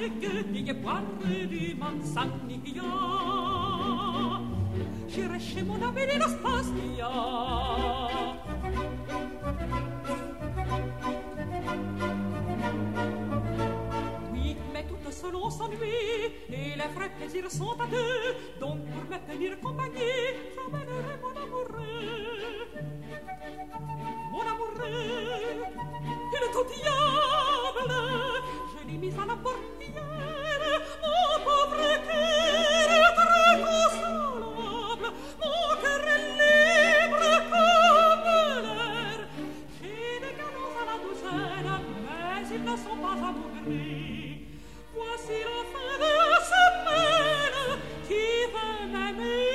c'est que des boire du Manzanilla. J'irai chez mon ami Lino Spastia. Oui, mais tout seul on s'ennuie et les vrais plaisirs sont à deux. Donc pour me tenir compagnie, j'emmènerai mon amoureux. Mon amoureux, il est tout diable. Je l'ai mis à la portière. Mon pauvre cœur est très consolable. Mon cœur est libre comme l'air. J'ai des galons à la douzaine, mais ils ne sont pas amoureux. Voici la fin de la semaine. Qui veut m'aimer?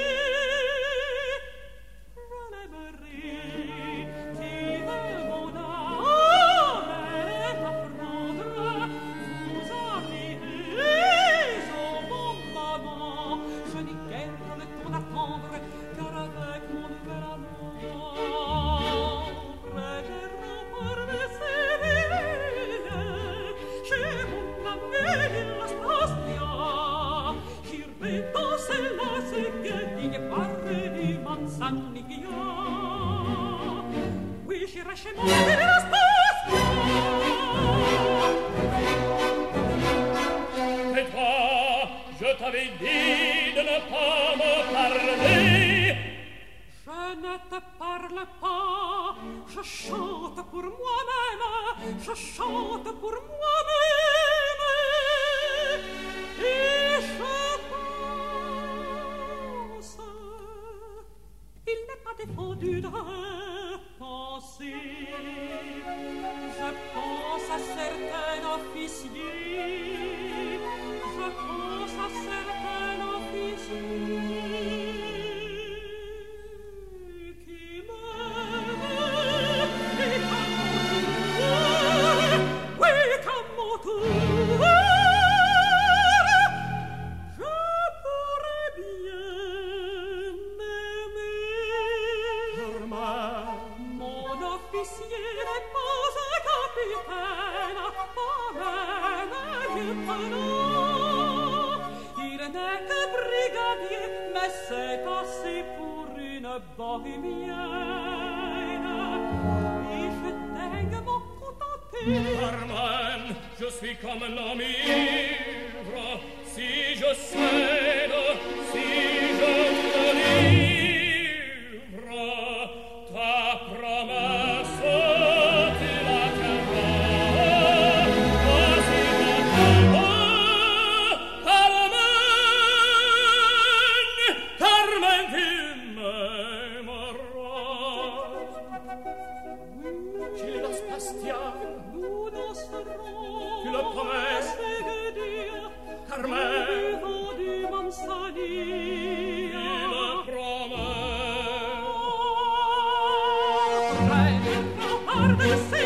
Oui, j'irai chez mon ami de la Spastia. Et toi, je t'avais dit de ne pas me parler. Je ne te parle pas, je chante pour moi-même, je chante pour moi-même. Et je pense, il n'est pas défendu de penser. Je pense à certains officiers, je pense à certains officiers qui m'aiment et qu'à mon tour, oui, qu'à mon tour, je pourrais bien m'aimer. Mon officier n'est pas un capitaine, pas même un lieutenant. Il n'est que brigadier, mais c'est assez pour une bohémienne. Et je daigne m'en contenter. Carmen, je suis comme l'homme ivre. Si je cède, si je me livre, ta promesse tu la tiendras. Voici mon amour, Carmen, Carmen, tu m'aimeras. J'ai la Spastia, Nous danserons, tu le promets, avec Dieu, Carmen, au vent du Manzanilla. tu le promets. Près du rempart de